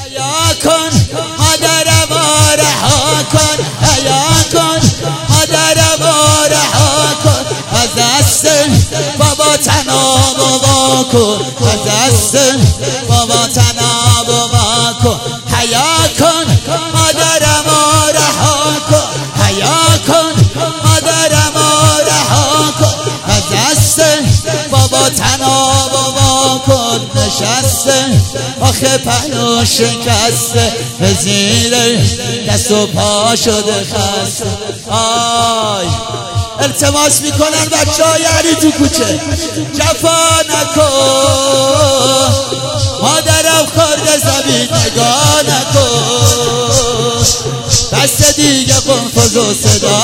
حیا کن مادرم رها کن، حیا کن مادرم رها کن، از دست بابا تناب وا کن، از دست بابا تناب وا کن. حیا کن مادرم رها کن، حیا کن مادرم رها کن، از دست بابا تناب وا کن. نشسته آخه پهلو شکسته، به زیر دست و پا شده خسته. آی التماس میکنن بچه های علی تو کوچه، جفا نکن مادرم خورده زمین نگاه نکن، دست دیگه قنفذ و صدا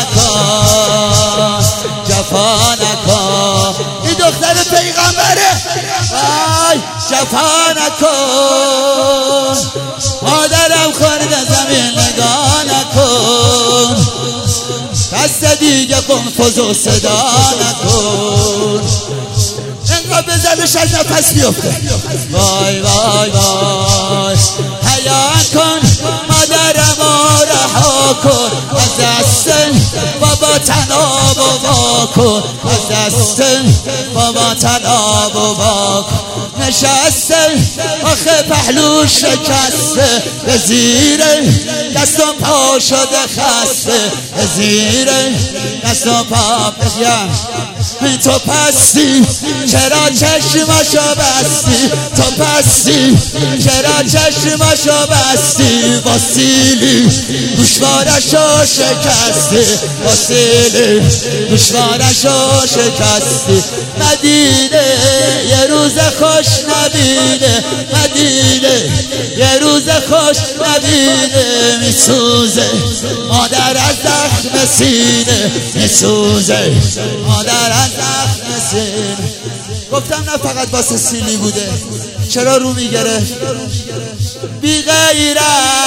نکن، جفا نکن. این دختر پیغمبره. آی جفا نکن مادرم خورده زمین نگاه نکن، دست دیگه قنفذ و صدا نکن. انقدر بزنش از نفس بیفته. وای وای وای. حیا کن مادرم رها کن، از دست بابا تناب وا کن، از دست بابا تناب وا کن. نشسته آخه پهلو شکسته، به زیر دست و پا شده خسته، به زیر دست و پا. تو پستی چرا چشمشو بستی، تو پستی چرا چشمشو بستی، با سیلی گوشوارشو شکستی، با سیلی گوشوارشو شکستی. مدینه یه روز خوش نبینه، مدینه یه روز خوش نبینه، میسوزه مادر از زخم سینه، میسوزه مادر از زخم سینه. گفتم نه فقط واسه سیلی بوده، چرا رو میگره؟ بی غیرت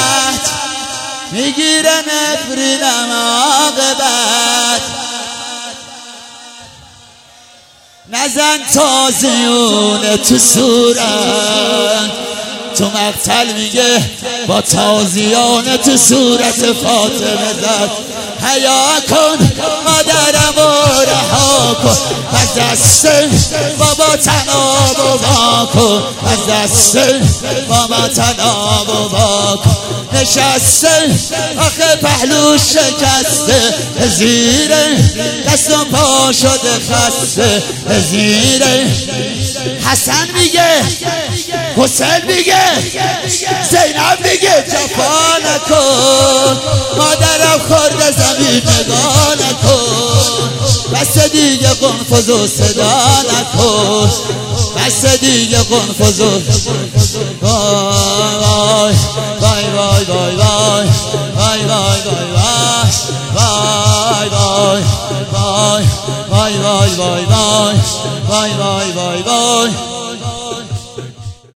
میگیره نفرینم عاقبت، نزن تازیونه تو صورت، تو مقتل میگه با تازیانه تو صورت فاطمه زد. حیا کن مادرم رها کن، از دست بابا تناب وا کن، از دست بابا تناب وا کن. نشسته آخه پهلو شکسته، به زیر دست و پا شده خسته، به زیر. حسن میگه، حسین میگه، زینب میگه جفا نکن مادرم خورده زمین نگاه نکن، دست دیگه قنفذ و صدا نکن، دست دیگه قنفذ و. وای وای وای وای وای وای وای وای وای وای وای وای وای وای وای وای وای وای وای.